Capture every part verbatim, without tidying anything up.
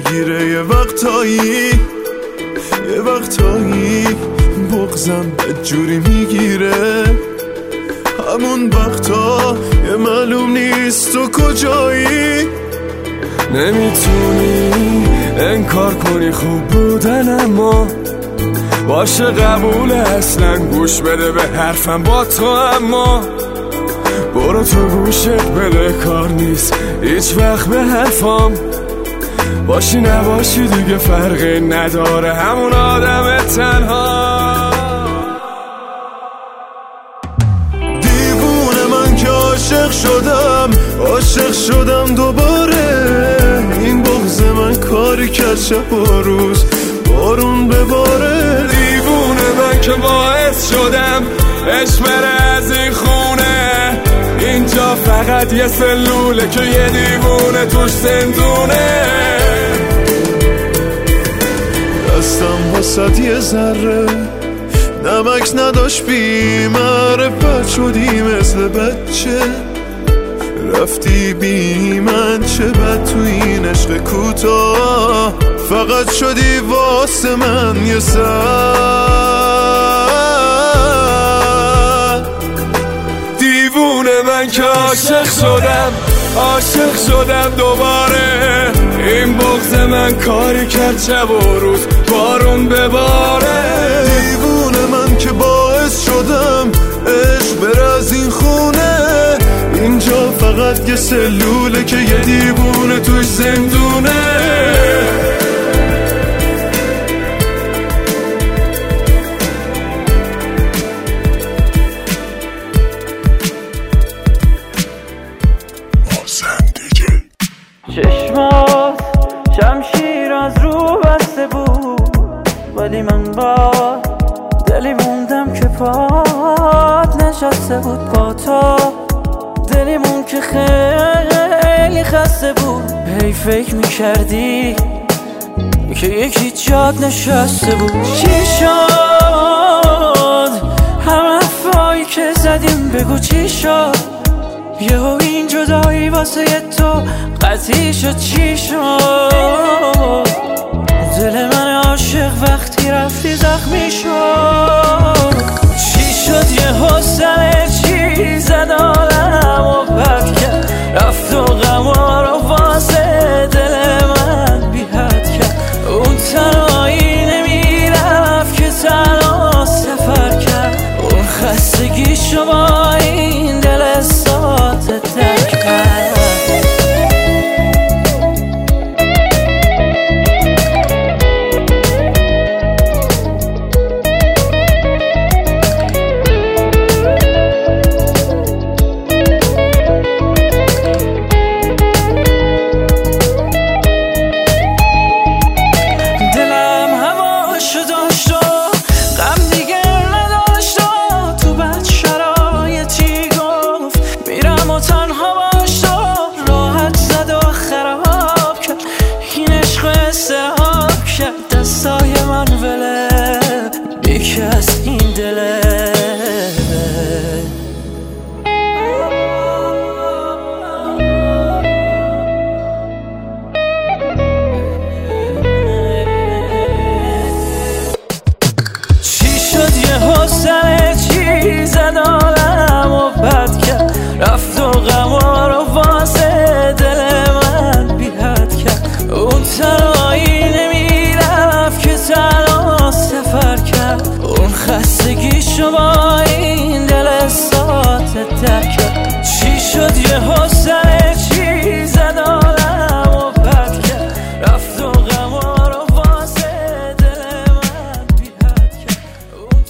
میگیره یه وقتایی، یه وقتایی بغضم بدجوری میگیره، همون وقتا یه معلوم نیست تو کجایی. نمیتونی انکار کنی خوب بودن، اما باشه قبول اصلا گوش بده به حرفم با تو، اما برو تو گوشت بده کار نیست هیچ وقت به حرفام، باشی نباشی دیگه فرقی نداره، همون آدم تنها. دیوونه من که عاشق شدم، عاشق شدم دوباره، این بغض من کاری کرد شب و روز بارون بباره. دیوونه من که باعث شدم عشق بره از این خونه، اینجا فقط یه سلوله که یه دیوونه توش زندونه. دستم واسد یه ذره نمک نداشت، بی معرفت شدی مثل بچه، رفتی بی من چه بد تو این عشق کوتاه، فقط شدی واسه من یه سر. دیوونه من که عاشق شدم، عاشق شدم دوباره، این بغض من کاری کرد شب و روز بارون بباره. دیوونه من که باعث شدم عشق بره از این خونه، اینجا فقط یه سلوله که یه دیوونه توش زندونه. چشمات شمشیر از رو بسته بود، ولی من با دلی موندم که پات نشسته بود، با تو دلیمون که خیلی خسته بود. هی فکر میکردی که یکی جاد نشسته بود. چی شد همه حرفایی که زدیم، بگو چی شد یهو این جدایی واسه تو قطعی شد. چی شد دل من عاشق وقتی رفتی زخمی شد. چی شد یهو سر چی زد آدم و بد کرد، رفت و غما رو واسه دل من بی حد کرد. اون تنهایی نمیرفت که تنها سفر کرد، اون خستگیشو با این دل ساته ترک کرد. دستای من وله بیکی از این دله. چی شد یهو سر چی زد آدم و بد کرد، رفت و غما رو واسه دل من بی حد کرد. اون تنهایی تنها سفر کرد، اون خستگیشو با این دل ساته درک کرد. چی شد یهو سر چی زد آدم و بد کرد، رفت و غما رو واسه دل من بی حد کرد. اون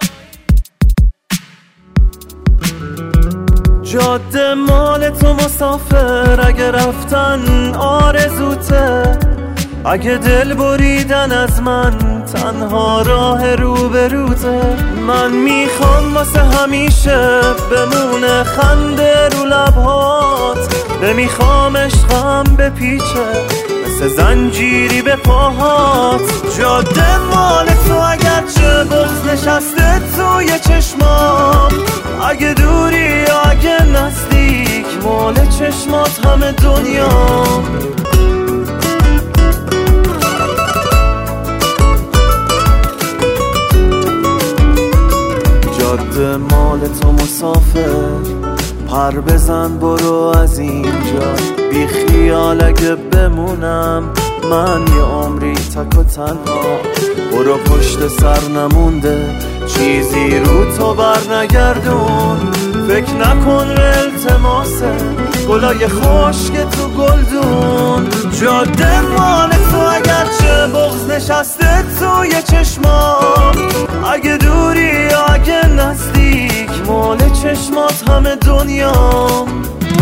جاده مال تو مسافر، اگه رفتن آرزوته، اگه دل بریدن از من تنها راه رو به روته. من میخوام واسه همیشه بمونه خنده رو لبهات، نمیخوام عشقم بپیچه مثل زنجیری به پاهات. جاده مال تو اگرچه بغض نشسته توی چشمام، اگه دوری یا اگه نزدیک مال چشمات همه دنیا. مسافر پر بزن برو از اینجا، بی خیال اگه بمونم من یه عمری تک و تنها. برو پشت سر نمونده چیزی رو تو بر نگردون، فکر نکن التماسه گلای خشک تو گلدون. جاده مال تو اگرچه بغض نشسته توی چشمام، اگه دوری یا اگه نزدیک مال چشمات همه دنیام.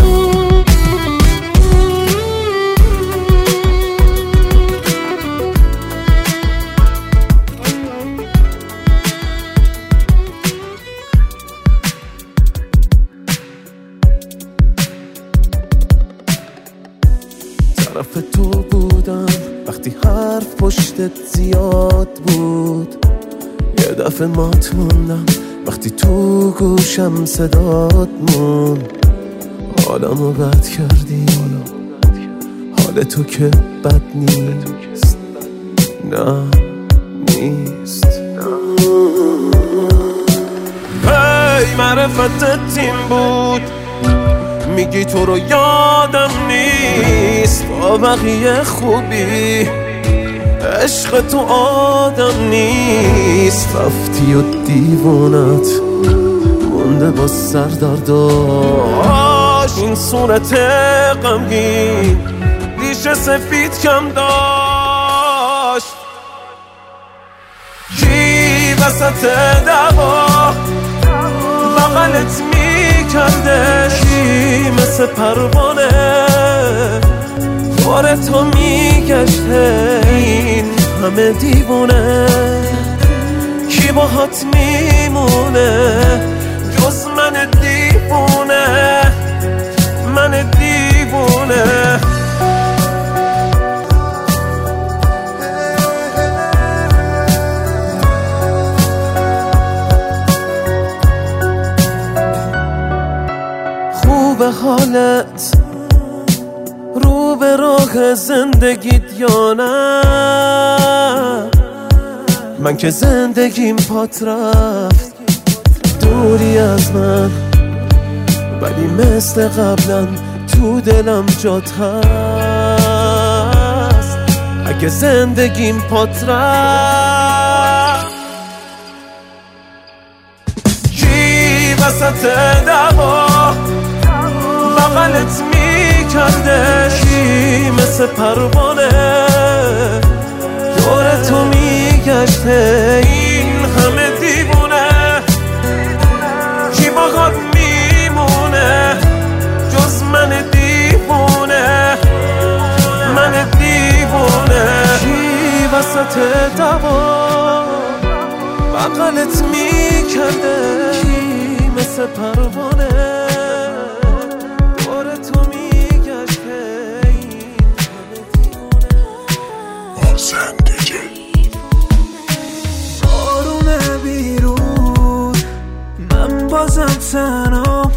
طرف تو بودم وقتی حرف پشتت زیاد بود، یه دفعه مات موندم وقتی تو گوشم صدات مون. حالمو بد کردی، حال تو که بد نیست، نه نیست. هی معرفت تیم بود، میگی تو رو یادم نیست. با بقیه خوبی عشق تو آدم نیست. رفتی و دیوانت مونده با سردرداش. این صورت غمگین ریش سفید کم داشت. کی وسط دعوا بغلت میکرده، کی مثل پروانه بار تو میگشته. این همه دیوونه کی باهات میمونه جز من دیوونه، من دیوونه. خوبه حالت رو به راه زندگیت یا نه؟ من که زندگیم پات رفت دوری از من، ولی مثل قبلا تو دلم جات هست. اگه زندگیم پات رفت، کی وسط دعوا بغلت میکرده، کی مثل پروانه دور تو میگشته. این همه دیوونه کی باهات میمونه جز من دیوونه، من دیوونه. کی وسط دعوا بغلت میکرده، کی مثل پروانه دور تو میگشته. بارونه بیرون من بازم تنام،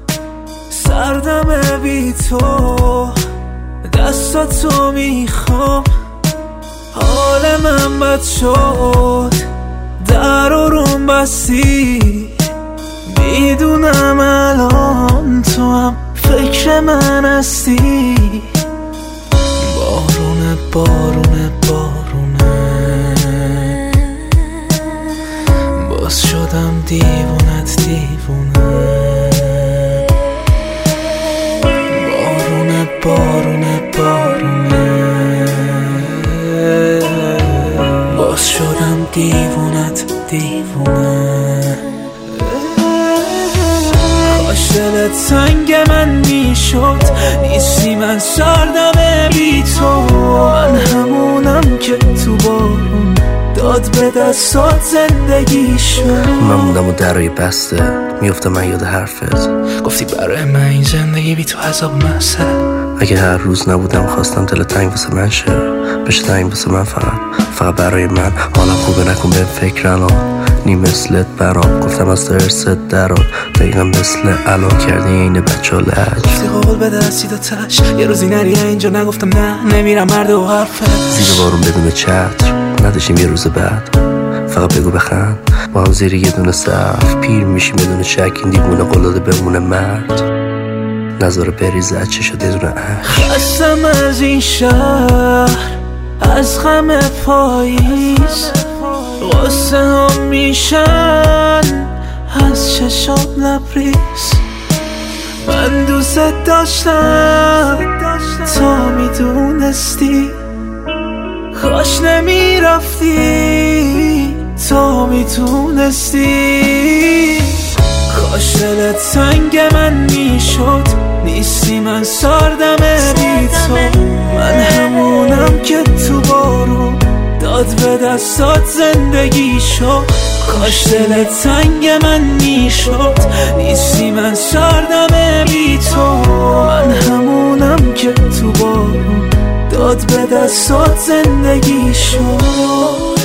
سردم بی تو دستاتو میخوام. حال من بد شد در و روم بستی، میدونم الان تو هم فکر من هستی. بارونه بارونه بارونه باز شدم دیوونت دیوونه. بارونه بارونه بارونه باز شدم دیوونت دیوونه. کاش دلت سنگ من میشد، نیستی من سردم بی تو. من همونم که تو بارون داد به دستات زندگی شد. من موندم و درای بسته میفته من یاد حرفت. گفتی برای من این زندگی بی تو عذاب مسته. اگه هر روز نبودم خواستم دل تنگ واسه من شه، بشه تنگ واسه من فقط فقط برای من. حالم خوبه نکن به فکر الان، نی مثلت برام گفتم از درست درات. دقیقا مثل الان کردی اینه بچه ها لج. گفتی قول بده از سید و تش، یه روزی نری اینجا نگفتم نه نمیرم مرد و حرفت. زیر بارون بدون چتر نداشتیم یه روز بعد، فقط بگو بخند با هم زیر یه دونه سقف پیر میشیم بدون شک، این دیوونه قلاده بمونه مرد نظاره بریزه چشا دونه عشق. خستم از این شهر، از غم پاییز، غصه هم میشن از چشام لبریز. من دوست داشتم تا میدونستی، کاش نمیرفتی تا میتونستی. کاش دلت سنگ من میشد، نیستی من سردم بی تو. من همونم که تو بارون داد به دستات زندگی شد. کاش دلت سنگ من میشد، نیستی من سردم بی تو. من همونم که تو بارون داد به دستات زندگی شد.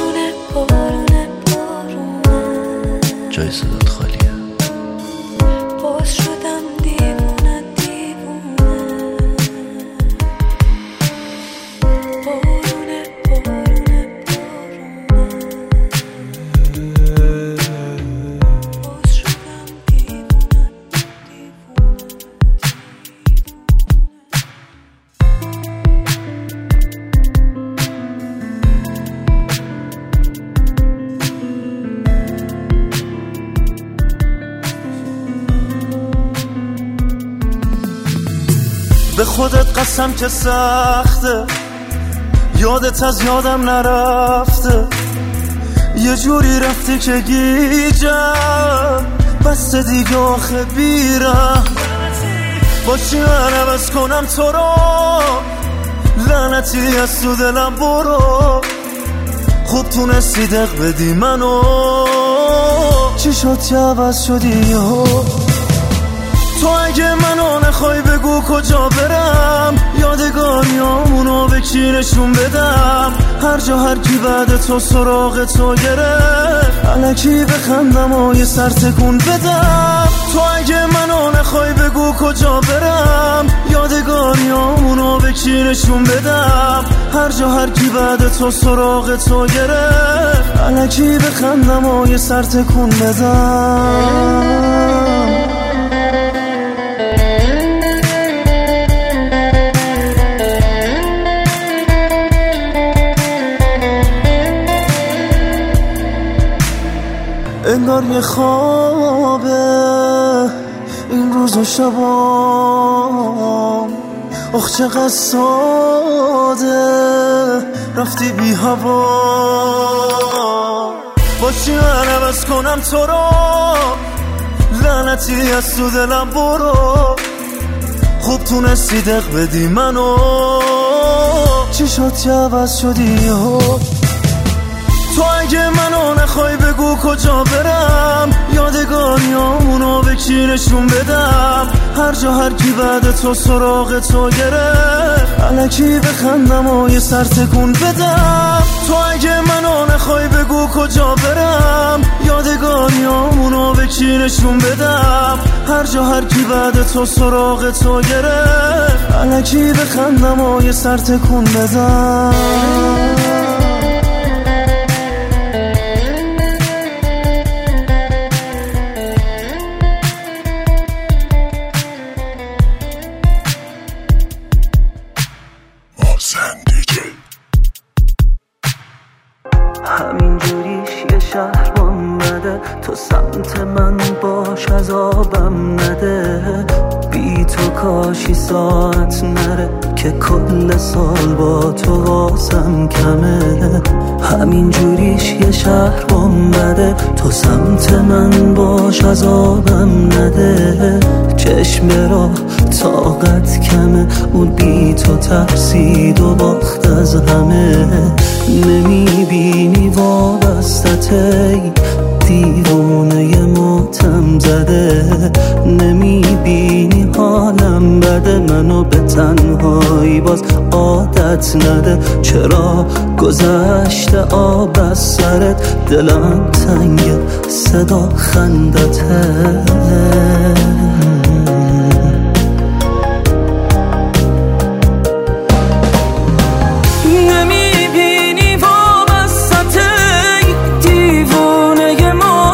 جای صدات خالیه، باز شدم دیوونه دیوونه. بارونه بارونه بارونه، باز شدم دیوونه دیوونه. به خودت قسم که سخته، یادت از یادم نرفته. یه جوری رفتی که گیجم بسته دیگه آخه بیرم. با چی من عوض کنم تو رو، لعنتی از تو دلم برو. خوب تونستی دق بدی منو، چی شد که عوض شدی یهو؟ تو اگه منو نخوای بگو کجا برم، یادگاریامونو به کی نشون بدم. هر جا هر کی بعد تو سراغ تو گرفت، الکی بخندم و یه سر تکون بدم. تو اگه منو نخوای بگو کجا برم، یادگاریامونو به کی نشون بدم. هر جا هر کی بعد تو سراغ تو گرفت، الکی بخندم و یه سر تکون بدم. انگار یه خوابه این روز و شبام. اخ چقدر ساده رفتی بی هوا. با چی من عوض کنم تو رو، لعنتی از تو دلم برو. خوب تونستی دق بدی منو، چی شد که عوض شدی یهو؟ تو اگه منو نخوای بگو کجا برم، یادگاریامونو به کی نشون بدم. هر جا هر کی بعد تو سراغ تو گرفت، الکی بخندم و یه سر تکون بدم. تو اگه منو نخوای بگو کجا برم، یادگاریامونو به کی نشون بدم. هر جا هر کی بعد تو سراغ تو گرفت، الکی بخندم و یه سر تکون بدم. همین جوریش یه شهر اومده، تو سمت من باش عذابم نده. بی تو کاشی ساعت نره که کل سال با تو واسم کمه. همین جوریش یه شهر اومده، تو سمت من باش عذابم نده. چشم را طاقت کمه، اون بی تو ترسید و باخت از همه. نمیبینی وابستته دیوانه ماتم زده. نمیبینی حالم بده، منو به تنهایی باز عادت نده. چرا گذشته آب از سرت، دلم تنگه صدا خندته. نمیبینی وابسته دیوانه ما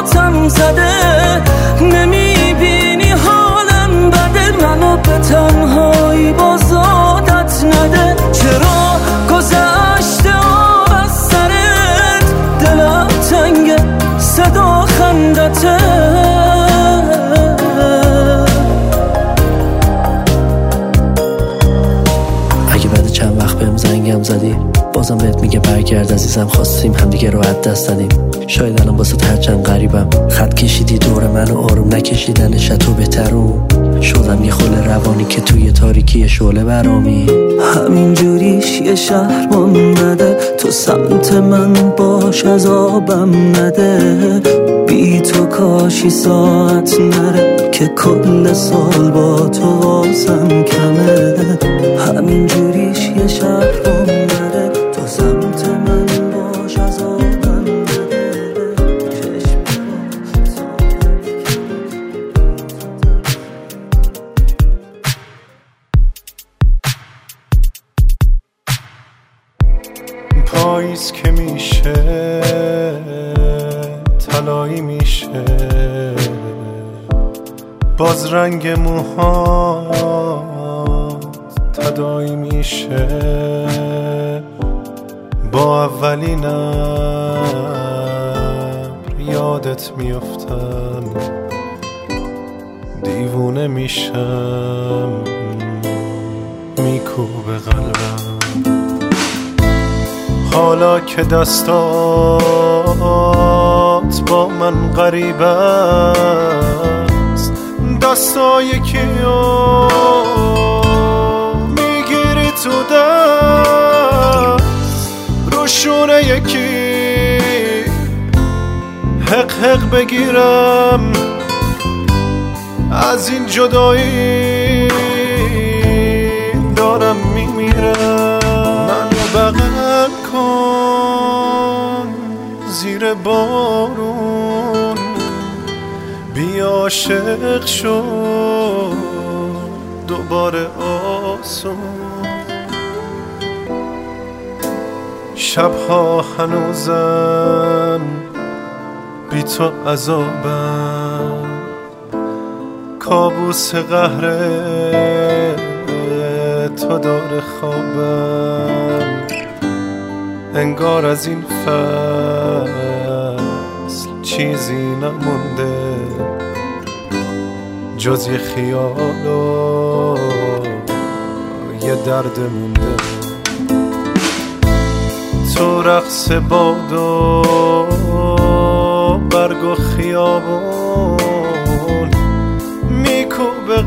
بهم زنگم زدی، بازم بهت میگه برگرد عزیزم، خواستیم همدیگه رو از دست دادیم. شاید الان واسه هرچند غریبم، خط کشیدی دور منو آروم نکشیدن شتو بهترون شدم، یه خل روانی که توی تاریکی شعله برامی. همین جوریش یه شهر نده، تو سمت من باش عذابم نده، بی تو کاشی ساعت نره که کل سال با تو واسم کمه. همین جوریش یه شهر نده، تو سمت من باش عذابم نده، پاییز که میشه طلایی میشه، باز رنگ موهات تداعی میشه، با اولین ابر یادت میفتم، دیوونه میشم میکوبه قلبم. حالا که دستات با من غریب است، دستای کیو میگیری تو دست، روشونه یکی حق حق بگیرم، از این جدایی دارم میمیرم. منو بغل کن زیر بارون، بیا عاشق شو دوباره آسون. شبها هنوزم بی تو عذابم، کابوس قهر تو داره خوابم، انگار از این فصل چیزی نمونده جز یه خیال و یه درد مونده. تو رقص باد و برگ و خیابون میکوبه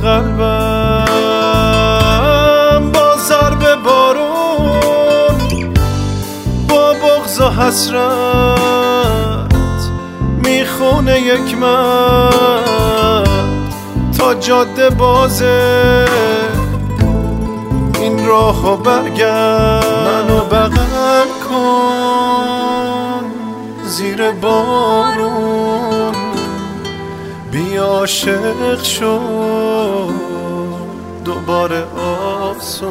قلبم، با ضربه بارون، با بغض و حسرت میخونه یک مرد تا جاده بازه، این راهو برگرد. منو بغل کن زیر بارون، بیا عاشق شو دوباره آسون.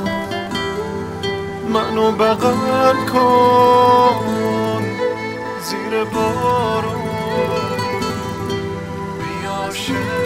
منو بغل کن زیر بارون، بیا عاشق